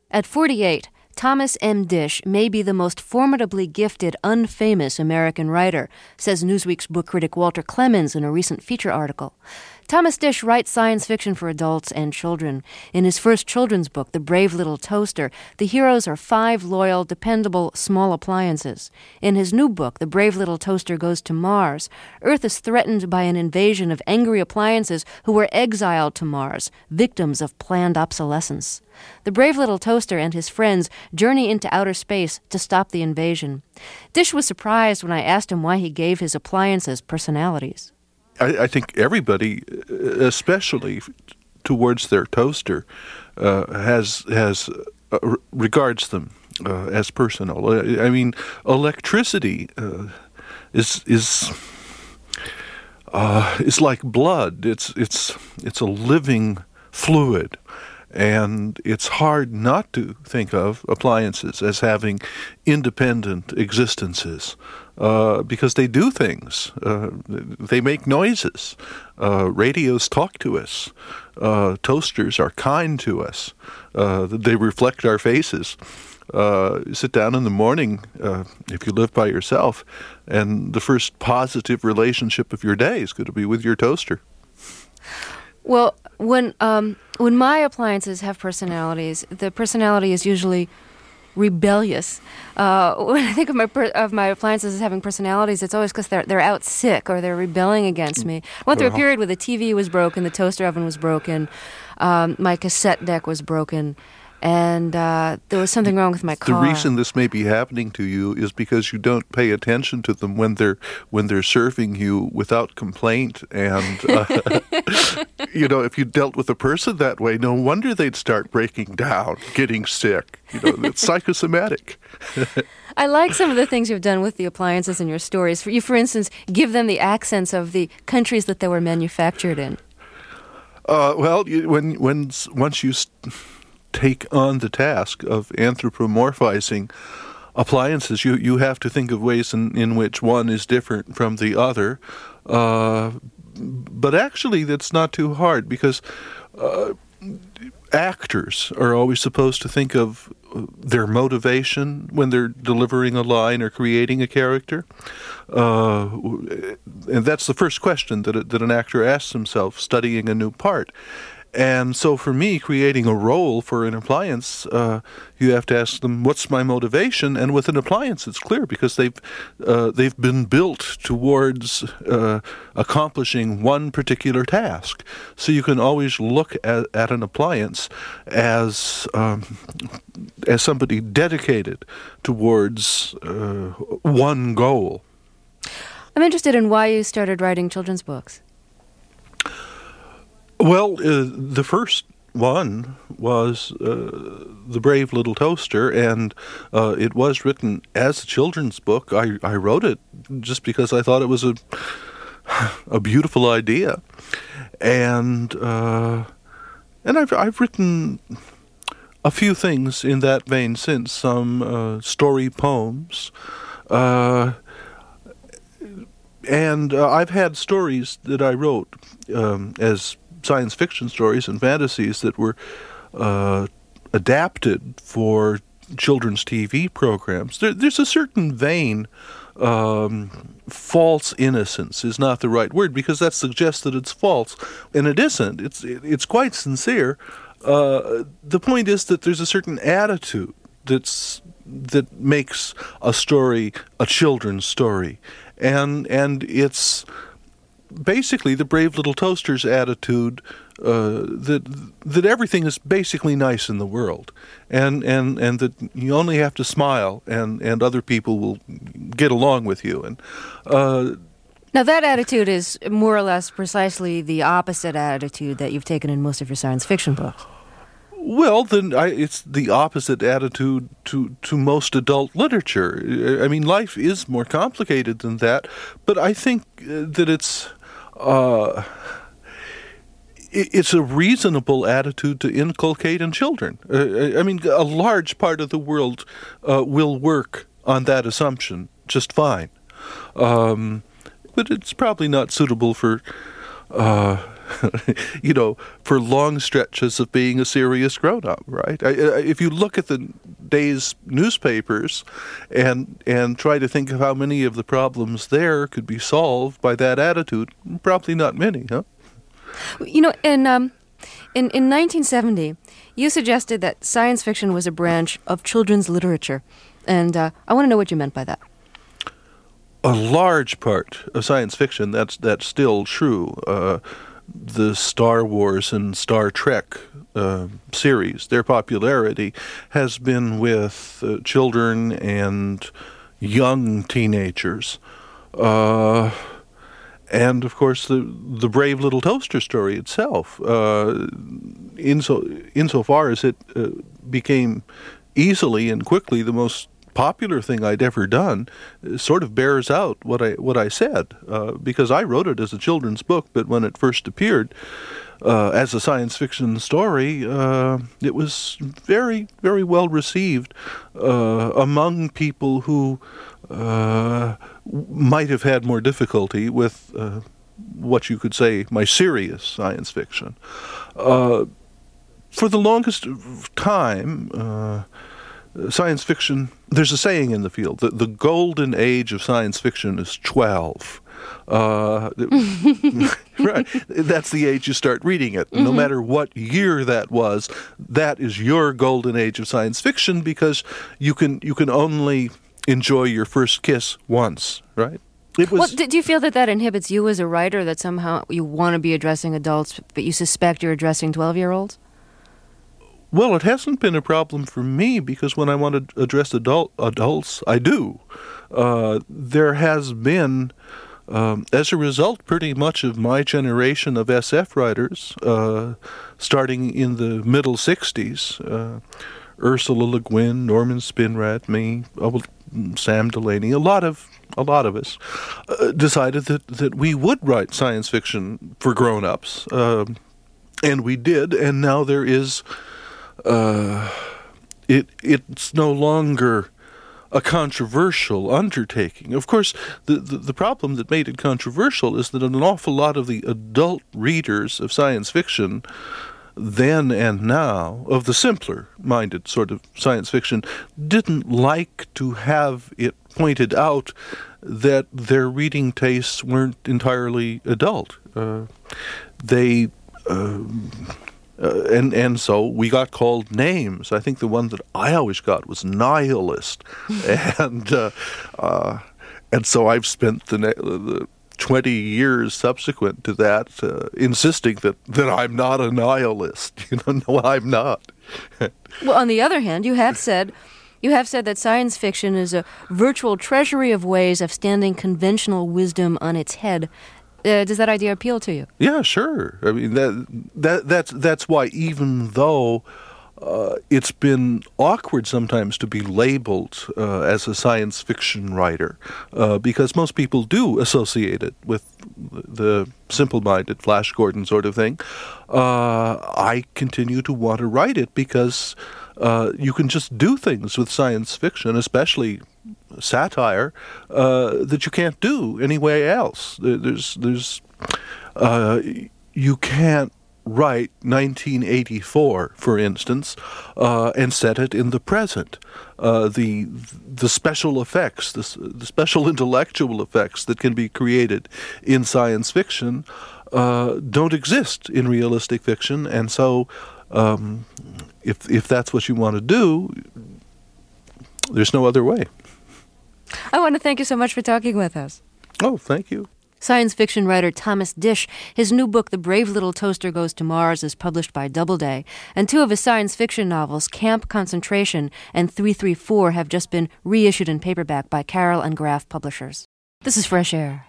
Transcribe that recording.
At 48, Thomas M. Disch may be the most formidably gifted, unfamous American writer, says Newsweek's book critic Walter Clemens in a recent feature article. Thomas Disch writes science fiction for adults and children. In his first children's book, The Brave Little Toaster, the heroes are 5 loyal, dependable, small appliances. In his new book, The Brave Little Toaster Goes to Mars, Earth is threatened by an invasion of angry appliances who were exiled to Mars, victims of planned obsolescence. The brave little toaster and his friends journey into outer space to stop the invasion. Disch was surprised when I asked him why he gave his appliances personalities. I think everybody, especially towards their toaster, regards them as personal. I mean, electricity is like blood. It's a living fluid. And it's hard not to think of appliances as having independent existences because they do things. They make noises. Radios talk to us. Toasters are kind to us. They reflect our faces. Sit down in the morning, if you live by yourself, and the first positive relationship of your day is going to be with your toaster. Well, when my appliances have personalities, the personality is usually rebellious. When I think of my appliances as having personalities, it's always because they're out sick or they're rebelling against me. I went through a period where the TV was broken, the toaster oven was broken, my cassette deck was broken, and there was something wrong with my car. The reason this may be happening to you is because you don't pay attention to them when they're serving you without complaint. And if you dealt with a person that way, no wonder they'd start breaking down, getting sick. It's psychosomatic. I like some of the things you've done with the appliances in your stories. For instance, give them the accents of the countries that they were manufactured in. Once you take on the task of anthropomorphizing appliances, you have to think of ways in which one is different from the other. But actually, that's not too hard because actors are always supposed to think of their motivation when they're delivering a line or creating a character. And that's the first question that an actor asks himself studying a new part. And so for me, creating a role for an appliance, you have to ask them, what's my motivation? And with an appliance, it's clear because they've been built towards accomplishing one particular task. So you can always look at an appliance as somebody dedicated towards one goal. I'm interested in why you started writing children's books. Well, the first one was The Brave Little Toaster, and it was written as a children's book. I wrote it just because I thought it was a beautiful idea, and I've written a few things in that vein since, some story poems, and I've had stories that I wrote as science fiction stories and fantasies that were adapted for children's TV programs. There's a certain vein. False innocence is not the right word because that suggests that it's false, and it isn't. It's quite sincere. The point is that there's a certain attitude that makes a story a children's story, and it's basically the Brave Little Toaster's attitude that everything is basically nice in the world, and that you only have to smile, and other people will get along with you. And now that attitude is more or less precisely the opposite attitude that you've taken in most of your science fiction books. Well, then it's the opposite attitude to most adult literature. I mean, life is more complicated than that, but I think that it's a reasonable attitude to inculcate in children. I mean, a large part of the world will work on that assumption just fine. But it's probably not suitable for for long stretches of being a serious grown-up, right? If you look at the day's newspapers and try to think of how many of the problems there could be solved by that attitude, probably not many, huh? In 1970, you suggested that science fiction was a branch of children's literature, and I want to know what you meant by that. A large part of science fiction, that's still true. The Star Wars and Star Trek series, their popularity has been with children and young teenagers. And, of course, the Brave Little Toaster story itself, insofar as it became easily and quickly the most popular thing I'd ever done, sort of bears out what I said, because I wrote it as a children's book, but when it first appeared as a science fiction story, it was very, very well received among people who might have had more difficulty with what you could say my serious science fiction. For the longest time, science fiction, there's a saying in the field that the golden age of science fiction is 12. Right. That's the age you start reading it. Mm-hmm. No matter what year that was, that is your golden age of science fiction, because you can only enjoy your first kiss once, right? Do you feel that inhibits you as a writer, that somehow you want to be addressing adults, but you suspect you're addressing 12-year-olds? Well, it hasn't been a problem for me, because when I want to address adults, I do. There has been, as a result, pretty much of my generation of SF writers, starting in the middle 60s, Ursula Le Guin, Norman Spinrad, me, Sam Delaney, a lot of us decided that we would write science fiction for grown-ups, and we did, and now there is... it's no longer a controversial undertaking. Of course, the problem that made it controversial is that an awful lot of the adult readers of science fiction then and now, of the simpler-minded sort of science fiction, didn't like to have it pointed out that their reading tastes weren't entirely adult. And so we got called names. I think the one that I always got was nihilist, and so I've spent the 20 years subsequent to that insisting that I'm not a nihilist. No, I'm not. Well, on the other hand, you have said that science fiction is a virtual treasury of ways of standing conventional wisdom on its head. Does that idea appeal to you? Yeah, sure. I mean, that's why, even though it's been awkward sometimes to be labeled as a science fiction writer, because most people do associate it with the simple-minded Flash Gordon sort of thing, I continue to want to write it because you can just do things with science fiction, especially satire, that you can't do anywhere else. You can't write 1984, for instance, and set it in the present. The special effects, the special intellectual effects that can be created in science fiction don't exist in realistic fiction, and so if that's what you want to do, there's no other way. I want to thank you so much for talking with us. Oh, thank you. Science fiction writer Thomas Disch. His new book, The Brave Little Toaster Goes to Mars, is published by Doubleday. And two of his science fiction novels, Camp Concentration and 334, have just been reissued in paperback by Carroll and Graf Publishers. This is Fresh Air.